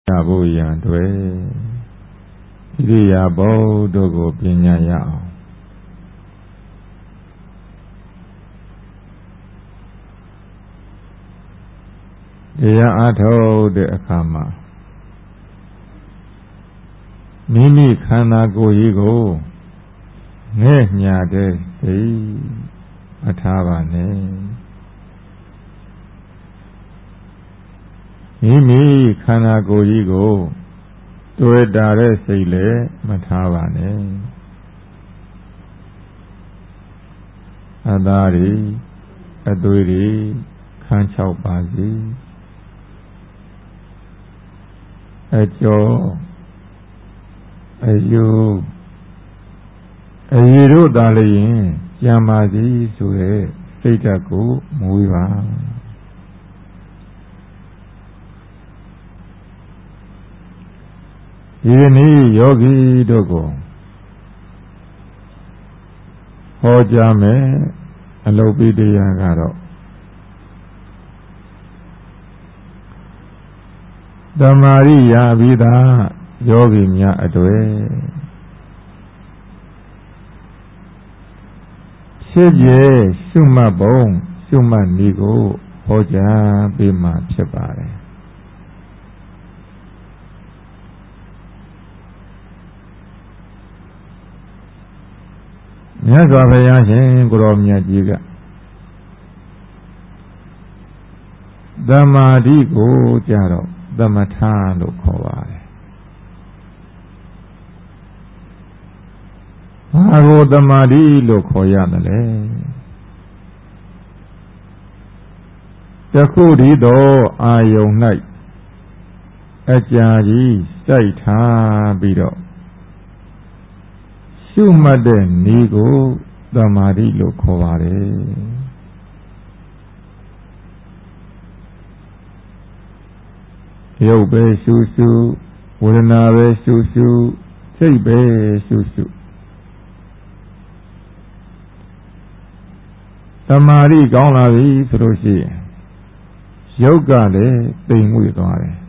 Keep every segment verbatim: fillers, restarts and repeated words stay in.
ရဖို့ရန်တွေဣရိယာပုတို့ကိုပညာရအောင်တရားအားထုတ်တဲ့အခါမှာမိမိခန္ဓာကိုယ်ကြီးကိုငဲ့ညာတဲ့စိတ်မထားပါနဲ့မိမိခန္ဓာကိုယ်ကြီးကိုတွေ့တာတဲ့စိတ်လည်းမထားပါနဲ့အသားတွေအသွေးတွေခန်းချောက်ပါစေအကျော်အယူအယူတို့သာလျင်ကြံပါစီဆိုတဲ့စိတ်ဓာတ်ကိုမွေးပါဒီနေ့ယောဂီတို့ကိုဟောကြားမယ်အလုပ်ပိတရားကတော့သမာဓိရပြီးသားယောဂီများအတွေ့ဖြစ်ပြရှုမှတ်ပုံရှုမှတ်နည်းကိုဟောကြားပေးမှဖြစ်ပါတယ်မြတ်စွာဘုရားရှင်ကိုရောမြတ်ကြီးကသမာဓိကိုကြတော့သမထလို့ခေါ်ပါတယ်ဘာကိုသမာဓိလို့ခေါ်ရတယ်လဲတခုတည်းသောအာယုန်၌အကြာကြီးစိုက်ထားပြီးတော့ရှုမှတ်တဲ့နည်းကိုသမာဓိလို့ခေါ်ပါတယ်ရုပ်ပဲရှုရှုဝေဒနာပဲရှုရှုစိတ်ပဲရှုရှုသမာဓိကောင်းလာပြီဆိုလို့ရှိရင်ရုပ်ကလည်းတိမ်မွေ့သွားတယ်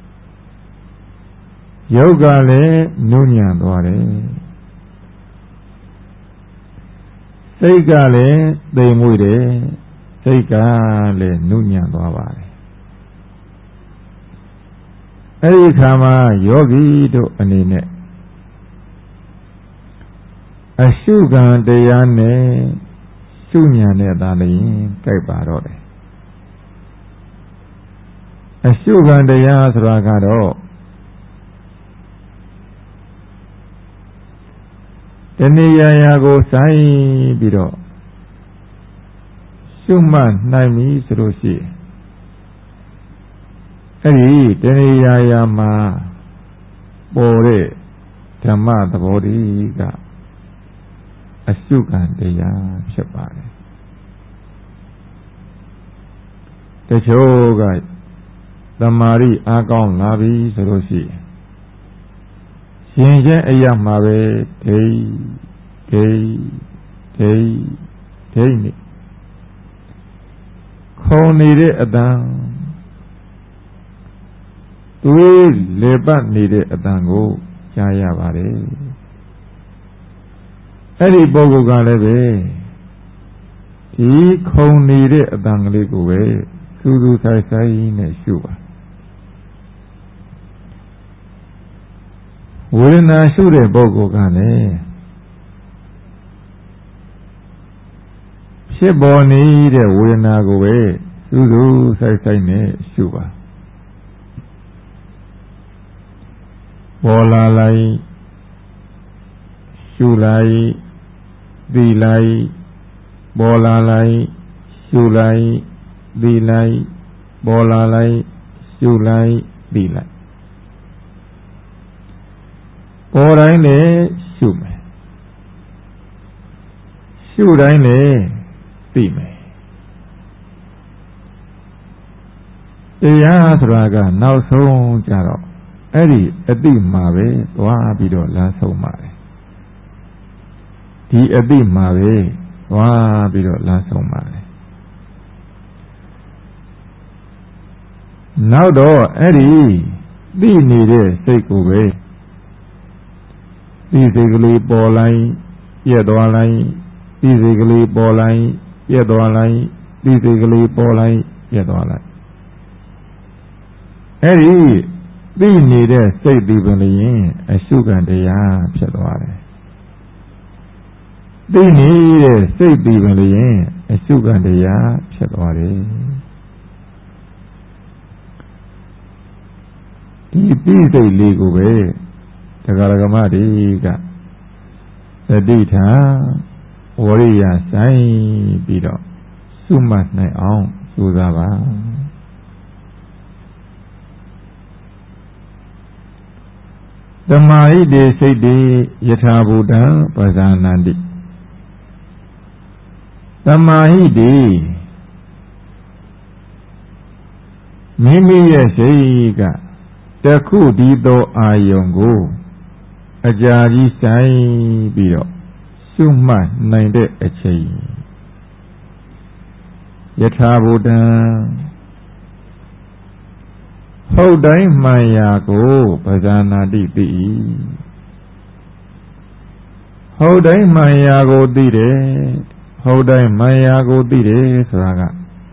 ရုပ်ကလည်းနုညံ့သွားတယ်စိတ်ကလည်းတိမ်မွေ့တယ်စိတ်ကလည်းနုညံ့သွားပါတယ်အဲဒီခါမှာယောဂီတို့အနေနဲ့အရှုခံတရားနဲ့ရှုဉာဏ်နဲ့သာလျှင်ကြိုက်ပါတော့တယ်အရှုခံတရားဆိုတာကတော့တဏှာရာကိုဆိုင်ပြီးတော့ရှုမှတ်နိုင်ပြီဆိုလို့ရှိရင်အဲ့ဒီတဏှာရာမှာပေါ်တဲ့ဓမ္မသဘောတည်းကအရှုခံတရားဖြစ်ပါတယ်တချို့ကသမာဓိအားကောင်းလာပြီဆိုလို့ရှိရင်ရှင်ချင်းအရာမှာပဲဒိဋ္ဌိဒိဋ္ဌိဒိဋ္ဌိနေခုံနေတဲ့အတန်သွေးလေပတ်နေတဲ့အတန်ကိုကြားရပါတယ်အဲ့ဒီပုဂ္ဂိုလ်ကလည်းပဲဒီခုံနေတဲ့အတန်ကလေးကိုပဲစူးစူးဆိုင်ဆိုင်နဲ့ရှုပါဝေဒနာရှုတဲ့ပုဂ္ဂိုလ်ကလည်းဖြစ်ပေါ်နေတဲ့ဝေဒနာကိုပဲစူးစူးဆိုင်ဆိုင်နဲ့ရှုပါပေါ်လာလိုက်ရှုလိုက်သိလိုက်ပေါ်လာလိုက်ရှုလိုက်သိလိုက်ပေါ်လာလိုက်ရှုလိုက်သိလိုက်ပေါ်တိုင်းလည်းရှုမယ်ရှုတိုင်းလည်းသိမယ်တရားဆိုတာကနောက်ဆုံးကြတော့အဲ့ဒီအတိမှာပဲသွားပြီးတော့လမ်းဆုံးပါတယ်ဒီအတိမှာပဲသွားပြီးတော့လမ်းဆုံးပါတယ်နောက်တော့အဲ့ဒီသိနေတဲ့စိတ်ကိုပဲဒီစိတ်ကလေးပေါ်လိုက်ပြည့်သွားလိုက်ဒီစိတ်ကလေးပေါ်လိုက်ပြည့်သွားလိုက်ဒီစိတ်ကလေးပေါ်လိုက်ပြည့်သွားလိုက်အဲ့ဒီသိနေတဲ့စိတ်ဒီပင်လျင်အရှုခံတရားဖြစ်သွားတယ်သိနေတဲ့စိတ်ဒီပင်လျင်အရှုခံတရားဖြစ်သွားတယ်ဒီသိစိတ်လေးကိုပဲတရားဓမ္မတွေကသတိထားဝရိယဆိုင်ပြီးတော့စုမှတ်နိုင်အောင်ကြိုးစားပါသမာဟိတေစိတ်တေယထာဘူတံပဇာနန္တိသမာဟိတေမိမိရဲ့စိတ်ကတခုဒီသောအာယုံကိုအကြာကြီးဆိုင်ပြီးတော့ရှုမှတ်နိုင်တဲ့အချိန်ယထာဘူတံဟုတ်တိုင်းမှန်ရာကိုပဇာနာတိသိ၏ဟုတ်တိုင်းမှန်ရာကိုသိတယ်ဟုတ်တိုင်းမှန်ရာကိုသိတယ်ဆိုတာက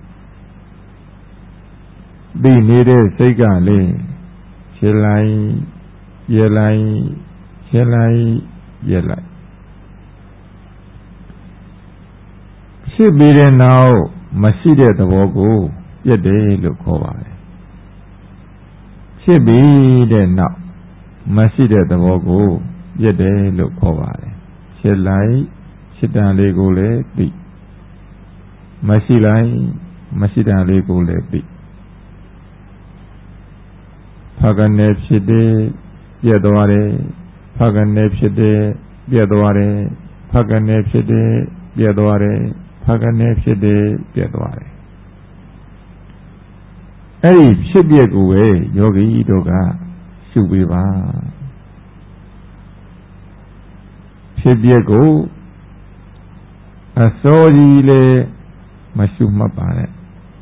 သိနေတဲ့စိတ်ကလေဖြစ်လိုက်ပြလိုက်ဖြစ်လိုက်ပြလိုက်ဖြစ်ပြီးတဲ့နောက်မရှိတဲ့သဘောကိုပြည့်တယ်လို့ခေါ်ပါတယ်ဖြစ်ပြီးတဲ့နောက်မရှိတဲ့သဘောကိုပြည့်တယ်လို့ခေါ်ပါတယ်ဖြစ်လိုက်ဖြစ်တန်လေးကိုလည်းသိမရှိလိုက်မရှိတန်လေးကိုလည်းသိဖကနေဖြစ်တယ်ပြည့်သွားတယ်ဖကနေဖြစ်တယ်ပြည့်သွားတယ်ဖကနေဖြစ်တယ်ပြည့်သွားတယ်ဖကနေဖြစ်တယ်ပြည့်သွားတယ်အဲ့ဒီဖြစ်ပြက်ကိုပဲယောဂီတို့ကရှုပေးပါဖြစ်ပြက်ကိုအစောကြီးလေမရှုမှတ်ပါနဲ့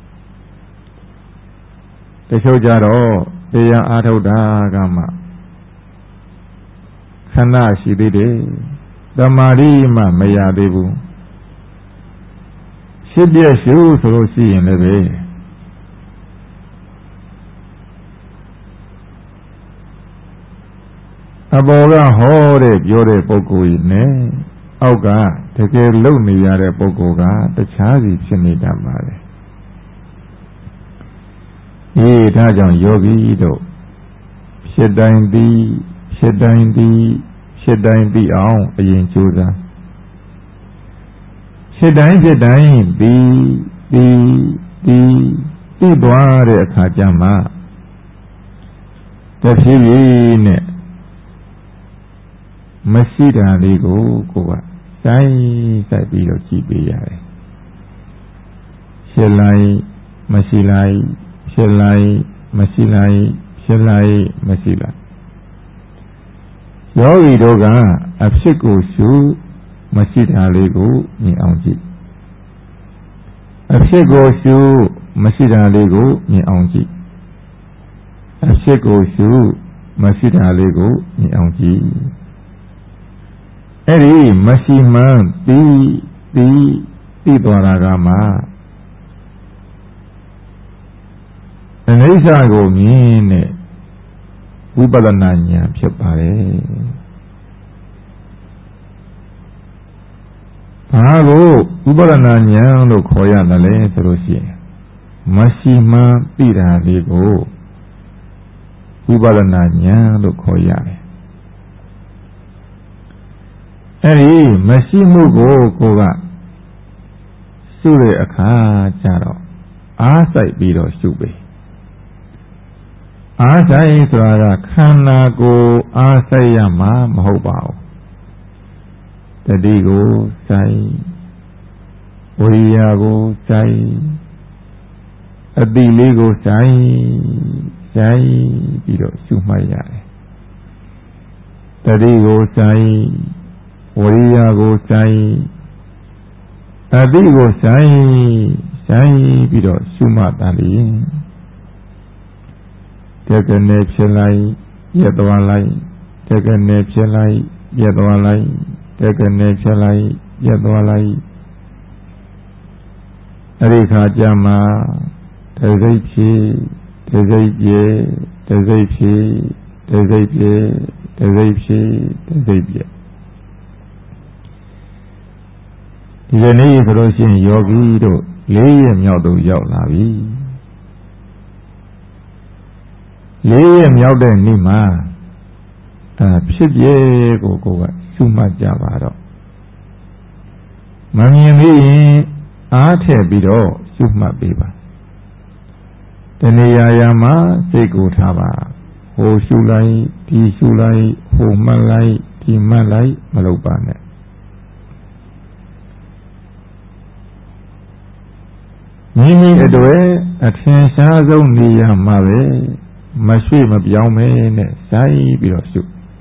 တချို့ကြတော့တရားအားထုတ်တာကမှခဏရှိသေးတယ်သမာဓိမှမရသေးဘူးဖြစ်ပြက်ရှုဆိုလို့ရှိရင်လည်းပဲအပေါ်ကဟောတဲ့ပြောတဲ့ပုဂ္ဂိုလ်ကြီးနဲ့အောက်ကတကယ်လုံနေရတဲ့ပုဂ္ဂိုလ်ကတခြားစီဖြစ်နေတတ်ပါလေအေးဒါကြောင့်ယောဂီတို့ဖြစ်တိုင်းသည်ဖြစ်တိုင်းသည်ဖြစ်တိုင်းသည်အောင်အရင်ကြိုးစားဖြစ်တိုင်းဖြစ်တိုင်းသည်သည်သည်သိသွားတဲ့အခါကျမှတဖြည်းဖြည်းနဲ့မရှိတာလေးကိုကိုယ်ကတိုင်းစိုက်ပြီးတော့ကြည့်ပေးရတယ်ဖြစ်လိုက်မရှိလိုက်ဖြစ်လိုက်မရှိလိုက်ဖြစ်လိုက်မရှိလိုက်ယောဂီတို့ကအဖြစ်ကိုရှုမရှိတာလေးကိုမြင်အောင်ကြည့်အဖြစ်ကိုရှုမရှိတာလေးကိုမြင်အောင်ကြည့်အဖြစ်ကိုရှုမရှိတာလေးကိုမြင်အောင်ကြည့်အဲ့ဒီမရှိမှန်းပြီးပြီးပြီးသွားတာကမှအနိစ္စကိုမြင်တဲ့ဝိပဿနာဉာဏ်ဖြစ်ပါတယ်ဘာကိုဝိပဿနာဉာဏ်လို့ခေါ်ရတယ်လဲဆိုလို့ရှိရင်မရှိမှန်းသိတာလေးကိုဝိပဿနာဉာဏ်လို့ခေါ်ရတယ်အဲ့ဒီမရှိမှုကိုကိုကရှုတဲ့အခါကျတော့အားစိုက်ပြီးတော့ရှုပေအားစိုက်ဆိုတာကခန္ဓာကိုယ်အားစိုက်ရမှာမဟုတ်ပါဘူးတတိကိုစိုက်ဝိရိယကိုစိုက်အတိလေးကိုစိုက်စိုက်ပြီးတော့ရှုမှတ်ရတယ်တတိကိုစိုက်ဝိရိယကိုစိုက်အတိကိုစိုက်စိုက်ပြီးတော့ရှုမှတ်တာလေတက္ကနဲ့ဖြစ်လိုက်ရက်သွားလိုက်တက္ကနဲ့ဖြစ်လိုက်ရက်သွားလိုက်တက္ကနဲ့ဖြစ်လိုက်ရက်သွားလိုက်အဲ့ဒီခါကျမှတစိတ်ဖြစ်တစိတ်ပြေတစိတ်ဖြစ်တစိတ်ပြေတစိတ်ဖြစ်တစိတ်ပြေဒီကနေ့ဆိုလို့ရှိရင်ယောဂီတို့လေးရက်မြောက်တော့ရောက်လာပြီလေးရက်မြောက်တဲ့နေ့မှာအဲဖြစ်ပြဲကိုကိုကရှုမှတ်ကြပါတော့မမြင်သေးရင်အားထည့်ပြီးတော့ရှုမှတ်ပေးပါတဏှာရာမှာစိတ်ကိုထားပါဟိုရှုလိုက်ဒီရှုလိုက်ဟိုမှတ်လိုက်ဒီမှတ်လိုက်မလုပ်ပါနဲ့မိမိအတွေ့အထင်ရှားဆုံးနေရာမှာပဲမရွှေ့မပြောင်းမဲနဲ့စိုက်ပြီးတော့ရှု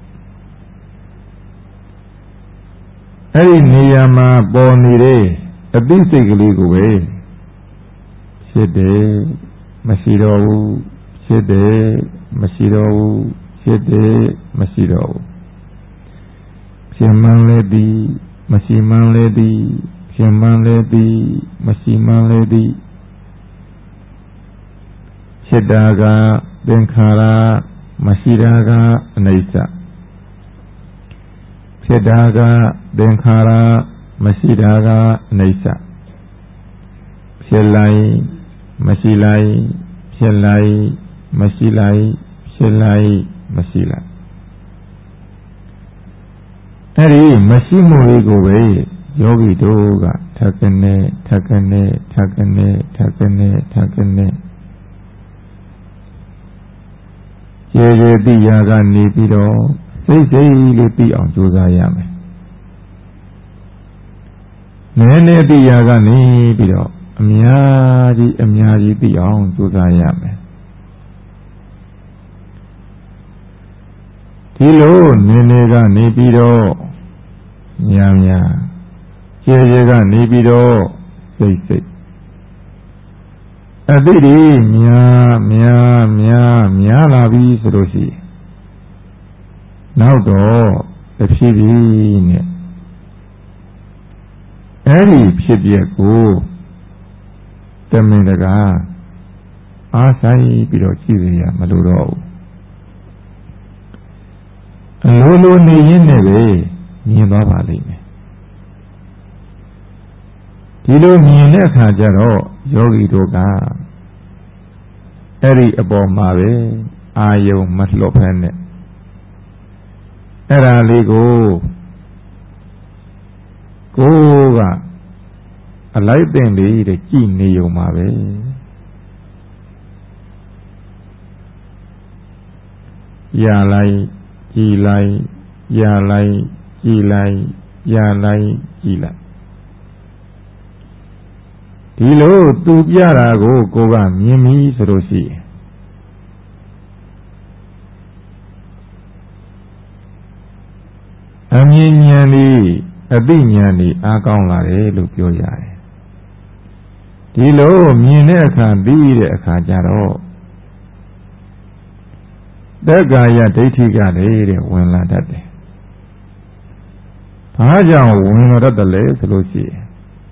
အဲ့ဒီနေရာမှာပေါ်နေတဲ့အသိစိတ်ကလေးကိုပဲဖြစ်တယ်မရှိတော့ဘူးဖြစ်တယ်မရှိတော့ဘူးဖြစ်တယ်မရှိတော့ဘူးဖြစ်မှန်းလေသည်မရှိမှန်းလေသည်ဖြစ်မှန်းလေသည်မရှိမှန်းလေသည်ဖြစ်တာကသင်္ခါရမရှိတာကအနိစ္စဖြစ်တာကသင်္ခါရမရှိတာကအနိစ္စဖြစ်လိုက်မရှိလိုက်ဖြစ်လိုက်မရှိလိုက်ဖြစ်လိုက်မရှိလိုက်အဲ့ဒီမရှိမှုလေးကိုပဲယောဂီတို့ကထပ်ကနေထပ်ကနေထပ်ကနေထပ်ကနေထပ်ကနေကျေကျေတိရာကနေပြီးတော့စိတ်စိတ်လေးသိအောင်ကြိုးစားရမယ်နည်းနည်းတိရာကနေပြီးတော့အများကြီးအများကြီးသိအောင်ကြိုးစားရမယ်ဒီလိုနည်းနည်းကနေပြီးတော့များများကျေကျေကနေပြီးတော့စိတ်စိတ်အသိတွေများများများများလာပြီဆိုလို့ရှိရင်နောက်တော့တစ်ဖြည်းဖြည်းနဲ့အဲ့ဒီဖြစ်ပျက်ကိုတမင်တကာအားဆိုင်ပြီးတော့ကြည့်ရမလို့တော့ဘူးအလိုလိုနေရင်းနဲ့ပဲမြင်သွားပါလိမ့်မယ်ဒီလိုမြင်တဲ့အခါကျတော့ယောဂီတို့ကအဲ့ဒီအပေါ်မှာပဲအာယုံမလွတ်ဖက်နဲ့အဲ့ဒါလေးကိုကိုယ်ကအလိုက်တင်လေးတဲ့ကြည်နေုံမှာပဲရလိုက်ကြည်လိုက်ရလိုက်ကြည်လိုက်ရလိုက်ကြည်လိုက်ဒီလိုသူပြတာကိုကိုကမြင်ပြီဆိုလို့ရှိရင်အမြင်ဉာဏ်ဤအသိဉာဏ်ဤအားကောင်းလာတယ်လို့ပြောရတယ်ဒီလိုမြင်တဲ့အခါသိတဲ့အခါကျတော့တက္ကာယဒိဋ္ဌိကလည်းတဲ့ဝင်လာတတ်တယ်ဘာကြောင့်ဝင်လာတတ်တယ်လဲဆိုလို့ရှိရင်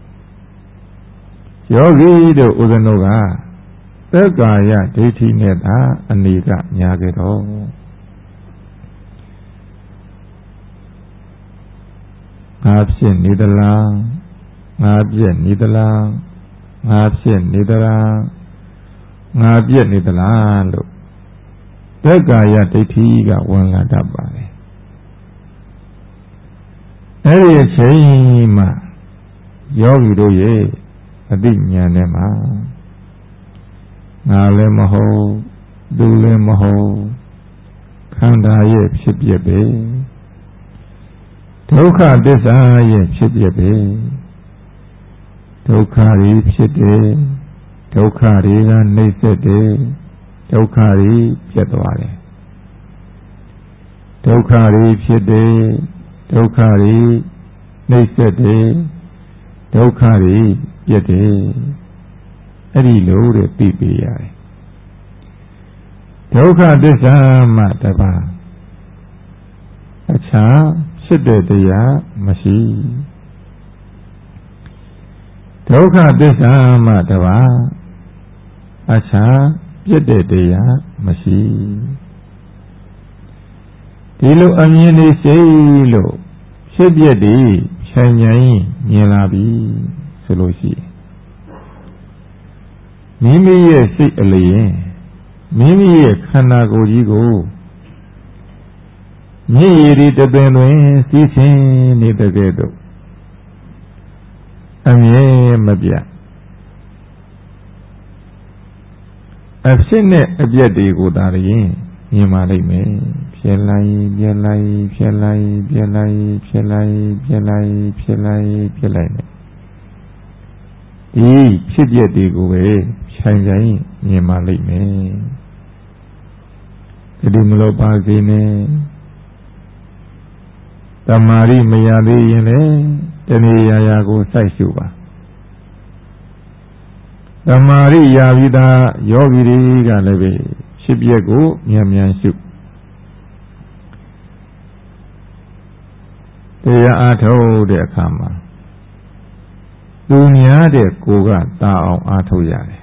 ယောဂီတို့ဥဒ္ဒနောကသက္ကာယဒိဋ္ဌိနဲ့သာအနေကများကြတော့ငါဖြစ်နေသလားငါပြည့်နေသလားငါဖြစ်နေသလားငါပြည့်နေသလားလို့သက္ကာယဒိဋ္ဌိကဝင်လာတတ်ပါလေအဲ့ဒီအချိန်မှာယောဂီတို့ရဲ့အသိဉာဏ်နဲ့မှာငါလည်းမဟုတ်သူလည်းမဟုတ်ခန္ဓာရဲ့ဖြစ်ပျက်ပဲဒုက္ခသစ္စာရဲ့ဖြစ်ပျက်ပဲဒုက္ခတွေဖြစ်တယ်ဒုက္ခတွေကနှိမ့်ဆက်တယ်ဒုက္ခတွေပြတ်သွားတယ်ဒုက္ခတွေဖြစ်တယ်ဒုက္ခတွေနှိမ့်ဆက်တယ်ဒုက္ခတွေပြတ်တယ်အဲ့ဒီလိုတဲ့သိပေးရတယ်ဒုက္ခသစ္စာမှတပါးအခြားဖြစ်တဲ့တရားမရှိဒုက္ခသစ္စာမှတပါးအခြားပြည့်တဲ့တရားမရှိဒီလိုအမြင်နေစိတ်လို့ဖြစ်ပြတည်ခြံဉာဏ်မြင်လာပြီဆိုလို့ရှိမိမိရဲ့စိတ်အလျင်မိမိရဲ့ခန္ဓာကိုယ်ကြီးကိုမြေရည်တပင်တွင်စီးဆင်းနေတဲ့ကဲ့သို့အမြဲမပြတ်အဖြစ်နဲ့အပြည့်တွေကိုသာရင်မြင်ပါလိမ့်မယ်ဖြစ်လိုက်ပြက်လိုက်ဖြစ်လိုက်ပြက်လိုက်ဖြစ်လိုက်ပြက်လိုက်ဖြစ်လိုက်ပြက်လိုက်နဲ့ဒီဖြစ်ပြတွေကိုပဲခြံခြံမြင်ပါလိမ့်မယ်ဒီမလို့ပါစေနဲ့တမာရီမရသေးရင်လည်းတဏှာရာရာကိုစိုက်ရှုပါတမာရီရပြီးသားယောဂီတွေကလည်းပဲဖြစ်ပြက်ကိုမြန်မြန်ရှုတရားအားထုတ်တဲ့အခါမှာသူများတဲ့ကိုယ်ကတာအောင်အားထုတ်ရတယ်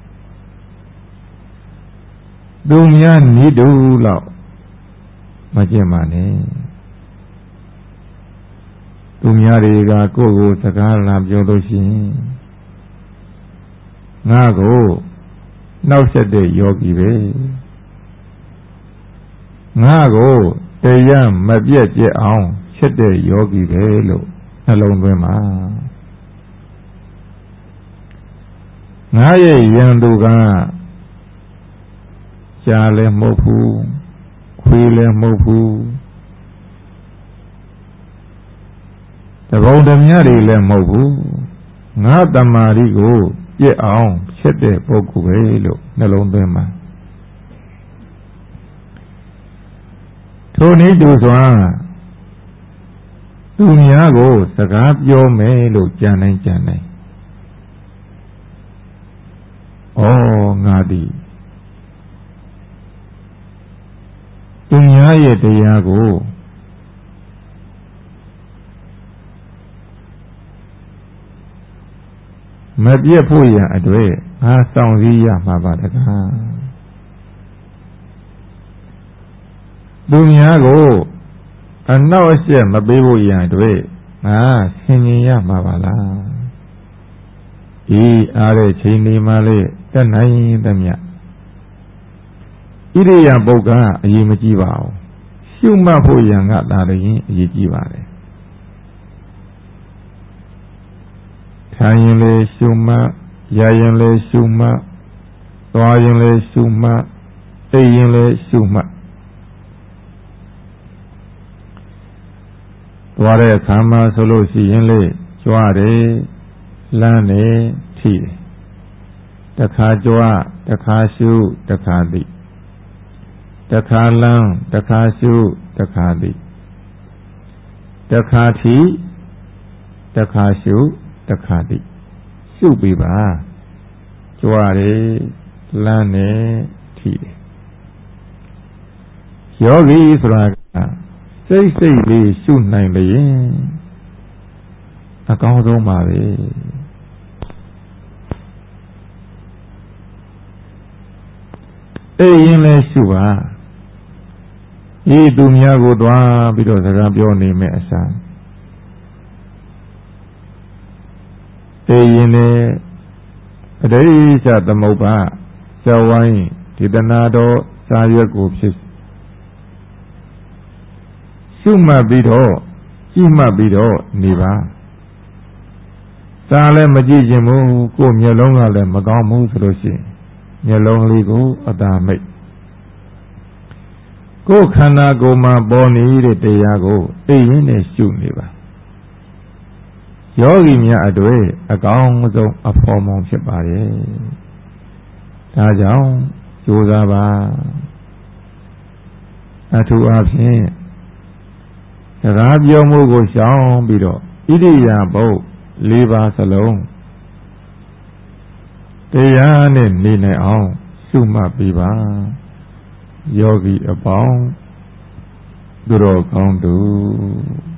သူများနိဒုလောက်မကျင့်ပါနဲ့သူများတွေကကိုယ့်ကိုစကားလာပြောလို့ရှိရင်ငါကိုနှောက်ဆက်တဲ့ယောဂီပဲငါကိုတရားမပြတ်ပြတ်အောင်ချက်တဲ့ယောဂီပဲလို့နှလုံးသွင်းပါငါရဲ့ယံသူကကြားလည်းမဟုတ်ဘူးခွေးလည်းမဟုတ်ဘူးတဘုံဓမြတွေလည်းမဟုတ်ဘူးငါတမာရီကိုပြည့်အောင်ချက်တဲ့ပုဂ္ဂိုလ်ပဲလို့နှလုံးသွင်းပါထိုနည်းတူစွာသူများကိုစကားပြောမယ်လို့ကြံနိုင်ကြံနိုင်ဩငါသည်သူများရဲ့တရားကိုမပြည့်ဖို့ရန်အတွက်ငါစောင့်စည်းရမှာပါတကားသူများကိုအနောက်အရှက်မပေးဖို့ရန်အတွက်ငါဆင်ញင်ရမှာပါလားဤအားတဲ့ချိန်ဒီမှာလေတတ်နိုင်သမျှဣရိယာပုဂ္ဂိုလ်အရေးမကြီးပါဘူးရှုမှတ်ဖို့ရန်ကသာလျှင်အရေးကြီးပါတယ်ထိုင်ရင်လေရှုမှတ်ရရင်လေရှုမှတ်သွားရင်လေရှုမှတ်အိပ်ရင်လေရှုမှတ်သွားတဲ့အခါမှာဆိုလို့ရှိရင်လေကြွားတယ်လမ်းတယ်ထိတယ်တခါကြွားတခါရှုတခါသိတခါလမ်းတခါရှုတခါသိတခါထိတခါရှုတခါသိရှုပြီးပါကြွားတယ်လမ်းတယ်ထိတယ်ယောဂီဆိုတာကစိတ်စိတ်လေးရှုနိုင်လျင်အကောင်းဆုံးပါပဲအေးရင်လည်းရှုပါဤသူများကိုသွားပြီးတော့စကားပြောနေမယ်အစားအေးရင်လည်းအတိတ်ချသမုပ္ပါဇဝိုင်းဒေသနာတော်စာရွက်ကိုဖြစ်ရှုမှတ်ပြီးတော့ကြည့်မှတ်ပြီးတော့နေပါစာလည်းမကြည့်ခြင်းဘူးကိုယ်မျက်လုံးကလည်းမကောင်းဘူးဆိုလို့ရှိရင်မျက်လုံးလေးကိုအသာမိတ်ကိုယ်ခန္ဓာကိုယ်မှာပေါ်နေတဲ့တရားကိုအိပ်ရင်းနဲ့ရှုနေပါယောဂီများအတွေ့အကောင်းဆုံးအဖော်မောင်ဖြစ်ပါရဲ့ဒါကြောင့်ကြိုးစားပါအထူးအားဖြင့်စကားပြောမှုကိုရှောင်ပြီးတော့ဣရိယာပုတ်လေးပါးစလုံးတရားနဲ့နေနိုင်အောင်ရှုမှတ်ပြီးပါယောဂီအပေါင်းသူတော်ကောင်းတို့